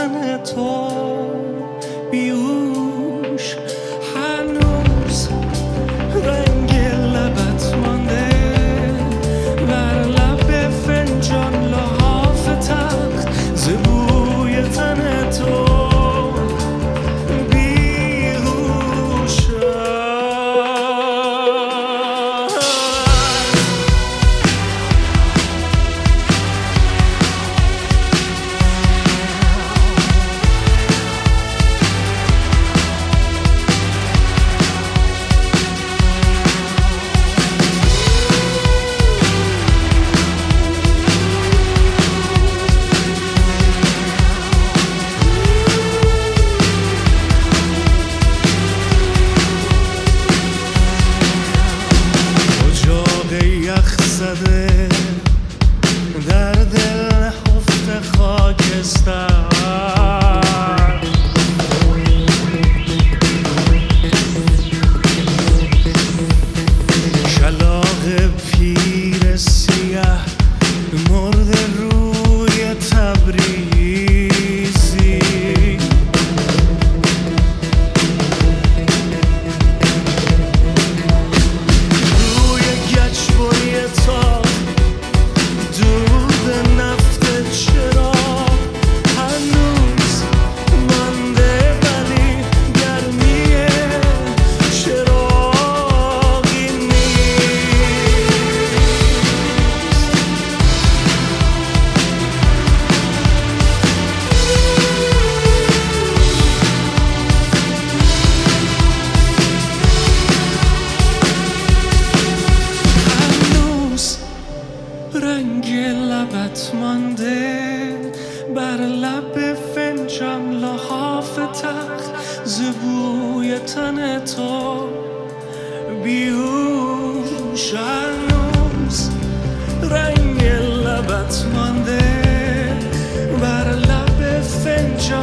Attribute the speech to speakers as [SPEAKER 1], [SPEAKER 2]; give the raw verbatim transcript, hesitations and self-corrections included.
[SPEAKER 1] تن تو بیهوش، هنوز رنگ لبت مانده بر لب فنجان لحاف تلخ، ز بوی تن تو در دل نهفته خاکستر، کلاغ پیر سیه مرده روی تبریزی، روی گچبوی تا دود نفت چرا هنوز مانده، ولی گرمی چراغی نیست. هنوز رنگ لبت مانده بر لب فنجان لحاف تلخ، ز بوی تن تو بیهوش، هنوز رنگ لبت مانده بر لب فنجان